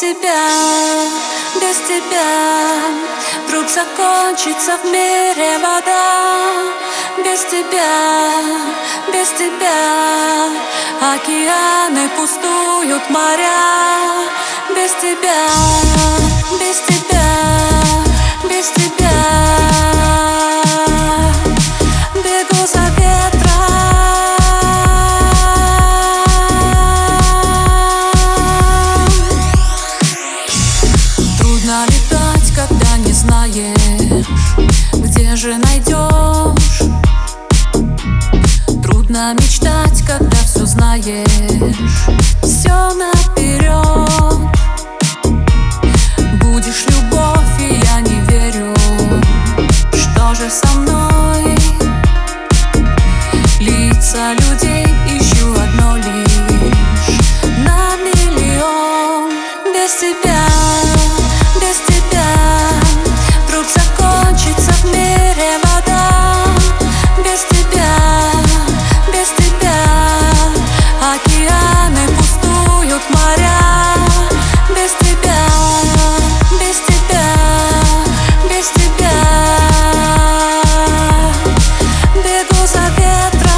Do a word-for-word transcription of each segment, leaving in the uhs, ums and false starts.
тебя, без тебя вдруг закончится в мире вода. Без тебя, без тебя океаны пустуют, моря. Без тебя, без тебя, без тебя бегу за ветром. Трудно летать, когда не знаешь, где же найдешь. Трудно мечтать, когда все знаешь, все наперед. Будешь любовь, и я не верю. Что же со мной? Лица людей ищу одно лишь на миллион. Без тебя, без тебя вдруг закончится в мире вода. Без тебя, без тебя океаны пустуют, моря. Без тебя, без тебя, без тебя бегу за ветром.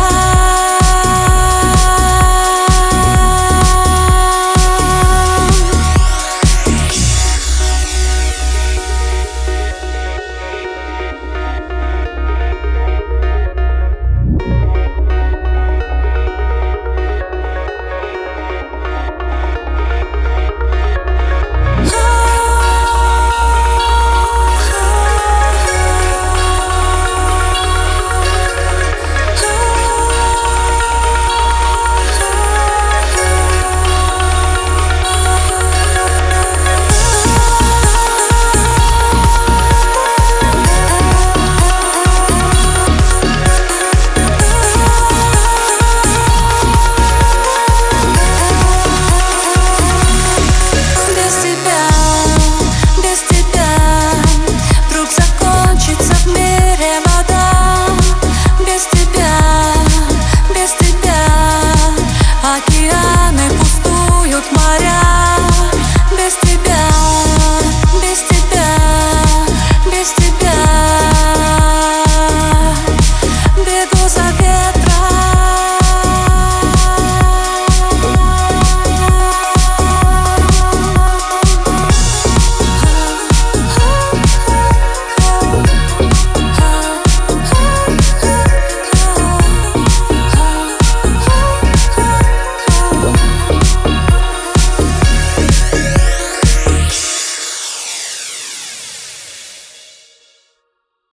Океаны пустуют, моря.